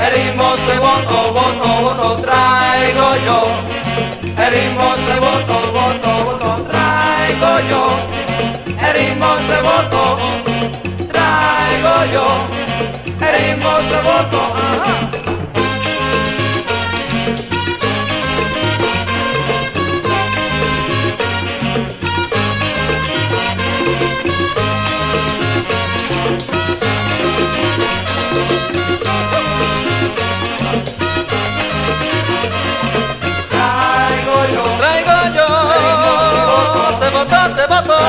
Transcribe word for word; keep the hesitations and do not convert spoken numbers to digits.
el ritmo se voto, voto, voto, traigo yo. El ritmo se voto, voto, voto, traigo yo. El ritmo se voto, traigo yo. El ritmo se voto, ajá.